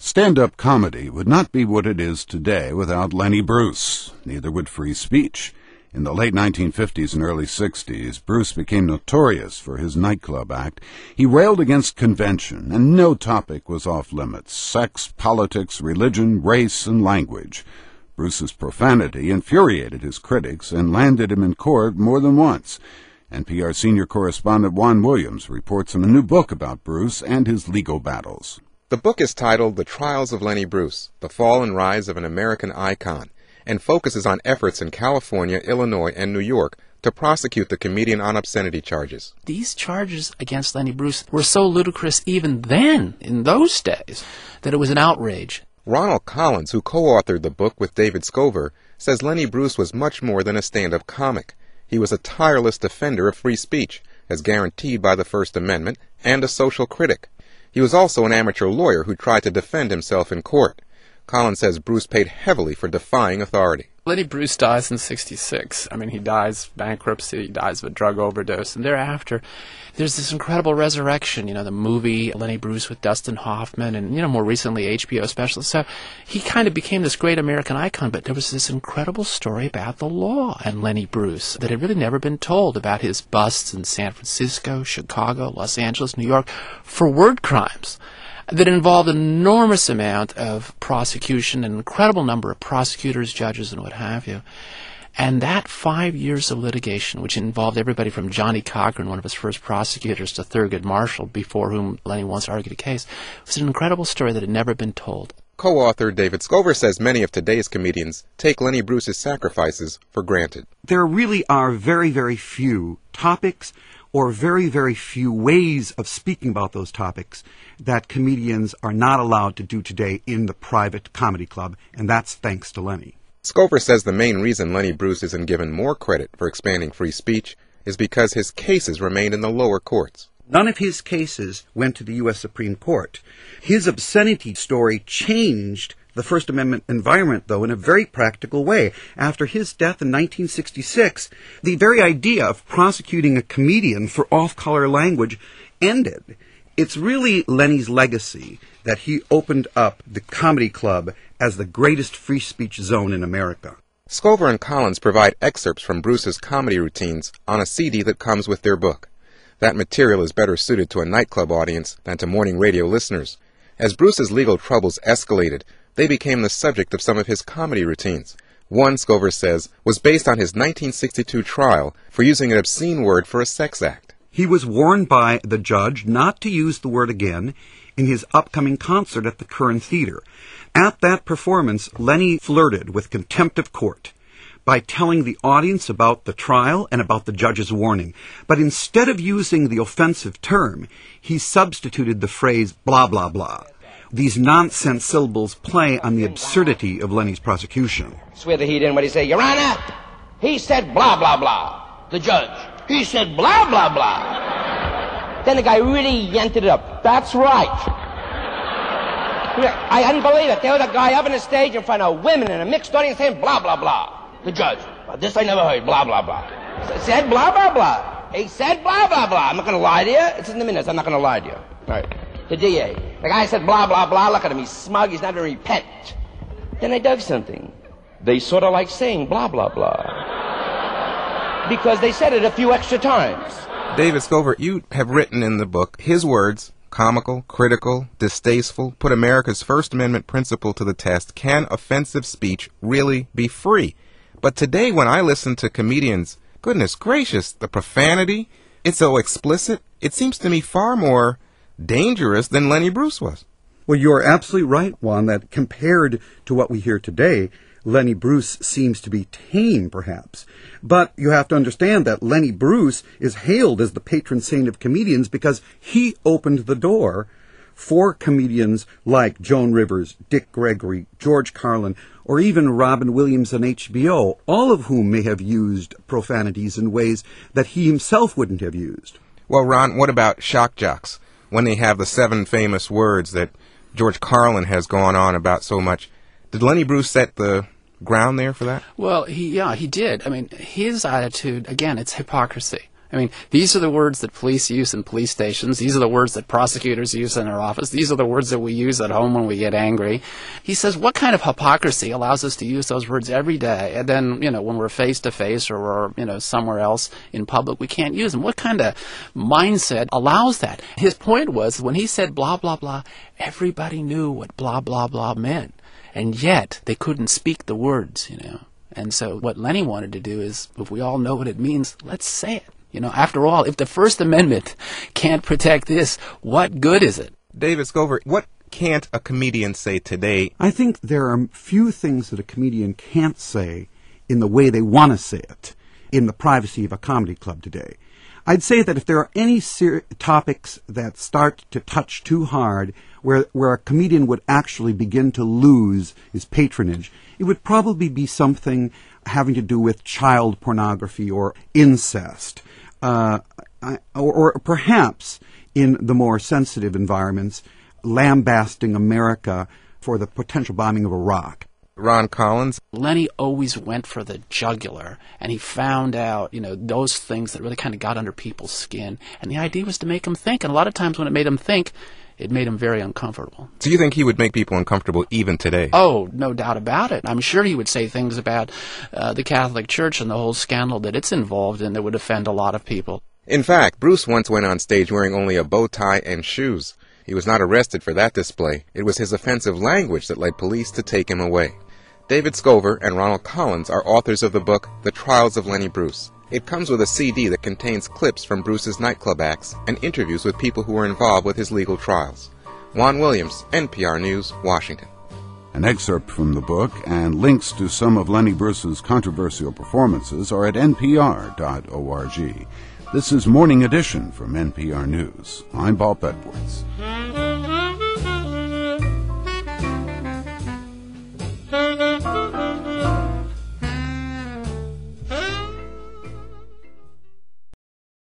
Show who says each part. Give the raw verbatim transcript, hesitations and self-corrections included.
Speaker 1: Stand-up comedy would not be what it is today without Lenny Bruce. Neither would free speech. In the late nineteen fifties and early sixties, Bruce became notorious for his nightclub act. He railed against convention, and no topic was off-limits: sex, politics, religion, race, and language. Bruce's profanity infuriated his critics and landed him in court more than once. N P R senior correspondent Juan Williams reports on a new book about Bruce and his legal battles.
Speaker 2: The book is titled The Trials of Lenny Bruce, The Fall and Rise of an American Icon, and focuses on efforts in California, Illinois, and New York to prosecute the comedian on obscenity charges.
Speaker 3: These charges against Lenny Bruce were so ludicrous even then, in those days, that it was an outrage.
Speaker 2: Ronald Collins, who co-authored the book with David Scover, says Lenny Bruce was much more than a stand-up comic. He was a tireless defender of free speech, as guaranteed by the First Amendment, and a social critic. He was also an amateur lawyer who tried to defend himself in court. Collins says Bruce paid heavily for defying authority.
Speaker 3: Lenny Bruce dies in sixty-six. I mean, he dies bankruptcy, he dies of a drug overdose, and thereafter there's this incredible resurrection, you know, the movie Lenny Bruce with Dustin Hoffman, and, you know, more recently H B O special. So he kind of became this great American icon, but there was this incredible story about the law and Lenny Bruce that had really never been told, about his busts in San Francisco, Chicago, Los Angeles, New York, for word crimes that involved an enormous amount of prosecution, an incredible number of prosecutors, judges, and what have you. And that five years of litigation, which involved everybody from Johnny Cochran, one of his first prosecutors, to Thurgood Marshall, before whom Lenny once argued a case, was an incredible story that had never been told.
Speaker 2: Co-author David Scover says many of today's comedians take Lenny Bruce's sacrifices for granted.
Speaker 4: There really are very, very few topics or very, very few ways of speaking about those topics that comedians are not allowed to do today in the private comedy club, and that's thanks to Lenny.
Speaker 2: Scover says the main reason Lenny Bruce isn't given more credit for expanding free speech is because his cases remained in the lower courts.
Speaker 4: None of his cases went to the U S Supreme Court. His obscenity story changed the First Amendment environment, though, in a very practical way. After his death in nineteen sixty-six, the very idea of prosecuting a comedian for off-color language ended. It's really Lenny's legacy that he opened up the comedy club as the greatest free speech zone in America.
Speaker 2: Scover and Collins provide excerpts from Bruce's comedy routines on a C D that comes with their book. That material is better suited to a nightclub audience than to morning radio listeners. As Bruce's legal troubles escalated, they became the subject of some of his comedy routines. One, Scover says, was based on his nineteen sixty-two trial for using an obscene word for a sex act.
Speaker 4: He was warned by the judge not to use the word again in his upcoming concert at the Curran Theater. At that performance, Lenny flirted with contempt of court by telling the audience about the trial and about the judge's warning. But instead of using the offensive term, he substituted the phrase blah, blah, blah. These nonsense syllables play on the absurdity of Lenny's prosecution.
Speaker 5: Swear the heat in what he said. Your Honor, he said blah, blah, blah. The judge, he said blah, blah, blah. Then the guy really yanked it up. That's right. I hadn't believe it. There was a guy up on the stage in front of women in a mixed audience saying blah, blah, blah. The judge, well, this I never heard, blah, blah, blah. Said blah, blah, blah. He said blah, blah, blah. I'm not going to lie to you. It's in the minutes. I'm not going to lie to you. All right. The D A. The guy said blah, blah, blah. Look at him. He's smug. He's not going to repent. Then I dug something. They sort of like saying blah, blah, blah. Because they said it a few extra times.
Speaker 2: David Scover, you have written in the book, his words, comical, critical, distasteful, put America's First Amendment principle to the test. Can offensive speech really be free? But today when I listen to comedians, goodness gracious, the profanity, it's so explicit, it seems to me far more dangerous than Lenny Bruce was.
Speaker 4: Well, you're absolutely right, Juan, that compared to what we hear today, Lenny Bruce seems to be tame, perhaps. But you have to understand that Lenny Bruce is hailed as the patron saint of comedians because he opened the door for comedians like Joan Rivers, Dick Gregory, George Carlin, or even Robin Williams on H B O, all of whom may have used profanities in ways that he himself wouldn't have used.
Speaker 2: Well, Ron, what about shock jocks? When they have the seven famous words that George Carlin has gone on about so much, did Lenny Bruce set the ground there for that?
Speaker 3: Well, he yeah, he did. I mean, his attitude, again, it's hypocrisy. I mean, these are the words that police use in police stations. These are the words that prosecutors use in our office. These are the words that we use at home when we get angry. He says, what kind of hypocrisy allows us to use those words every day, and then, you know, when we're face-to-face or we're, you know, somewhere else in public, we can't use them? What kind of mindset allows that? His point was, when he said blah, blah, blah, everybody knew what blah, blah, blah meant, and yet they couldn't speak the words, you know. And so what Lenny wanted to do is, if we all know what it means, let's say it. You know, after all, if the First Amendment can't protect this, what good is it?
Speaker 2: David Scover, what can't a comedian say today?
Speaker 4: I think there are few things that a comedian can't say in the way they want to say it in the privacy of a comedy club today. I'd say that if there are any ser- topics that start to touch too hard, where where a comedian would actually begin to lose his patronage, it would probably be something having to do with child pornography or incest. Uh, I, or, or perhaps in the more sensitive environments, lambasting America for the potential bombing of Iraq.
Speaker 2: Ron Collins.
Speaker 3: Lenny always went for the jugular, and he found out, you know, those things that really kind of got under people's skin. And the idea was to make them think, and a lot of times when it made them think, it made him very uncomfortable.
Speaker 2: Do you think he would make people uncomfortable even today?
Speaker 3: Oh, no doubt about it. I'm sure he would say things about uh, the Catholic Church and the whole scandal that it's involved in that would offend a lot of people.
Speaker 2: In fact, Bruce once went on stage wearing only a bow tie and shoes. He was not arrested for that display. It was his offensive language that led police to take him away. David Scover and Ronald Collins are authors of the book, The Trials of Lenny Bruce. It comes with a C D that contains clips from Bruce's nightclub acts and interviews with people who were involved with his legal trials. Juan Williams, N P R News, Washington.
Speaker 1: An excerpt from the book and links to some of Lenny Bruce's controversial performances are at N P R dot org. This is Morning Edition from N P R News. I'm Bob Edwards.
Speaker 6: Thank you.